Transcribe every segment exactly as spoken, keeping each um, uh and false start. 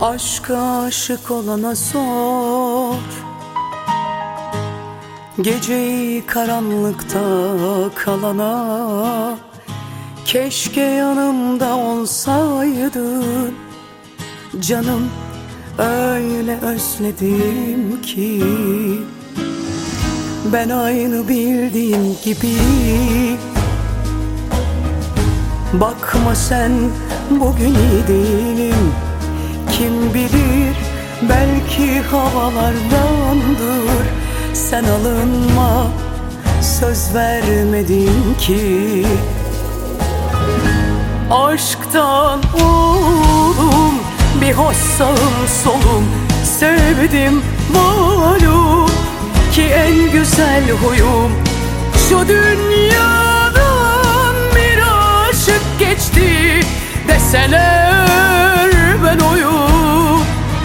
Aşka aşık olana sor, geceyi karanlıkta kalana. Keşke yanımda olsaydın canım, öyle özledim ki. Ben aynı bildiğim gibi. Bakma sen, bugün iyi değilim. Kim bilir, belki havalardandır. Sen alınma, söz vermedin ki. Aşktan oğlum, bir hoş sağım solum. Sevdim malum ki en güzel huyum. Şu dünyadan bir aşık geçti deseler ben oyum.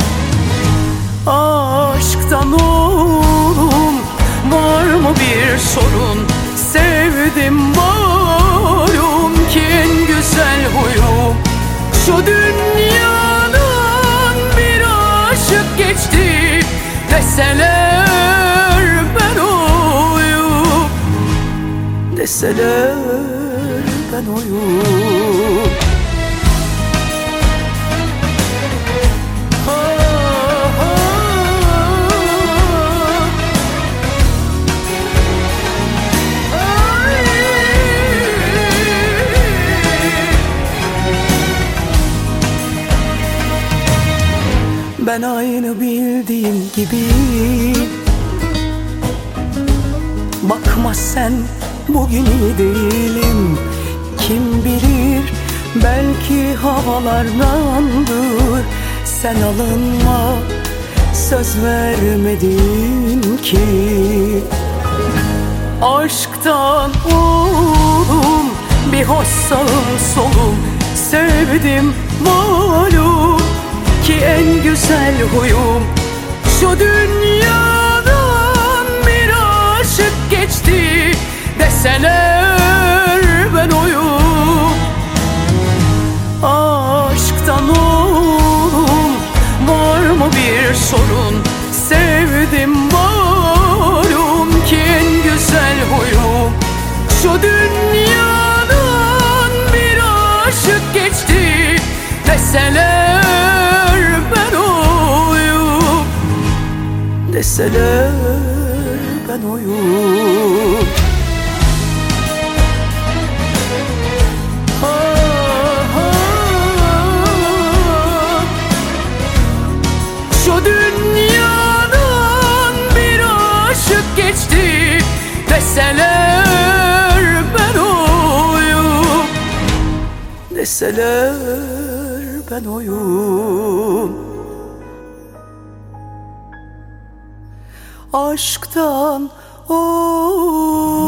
Aşktan oğlum, var mı bir sorun? Sevdim malum ki en güzel huyum. Şu dünyadan bir aşık geçti deseler ben oyum. Deseler ben oyum. Ben aynı bildiğim gibi. Bakma sen, bugün iyi değilim. Kim bilir, belki havalardandır. Sen alınma, söz vermedin ki. Aşktan oğlum, bir hoş sağım solum. Sevdim malum ki en güzel huyum. Şu dünyadan bir aşık geçti deseler ben oyum. Aşktan oğlum, var mı bir sorun? Sevdim malum ki en güzel huyum. Şu dünyadan bir aşık geçti deseler ben oyum. Deseler ben oyum. Ha, ha. Şu dünyadan bir aşık geçti deseler ben oyum. Deseler ben oyum. Aşktan o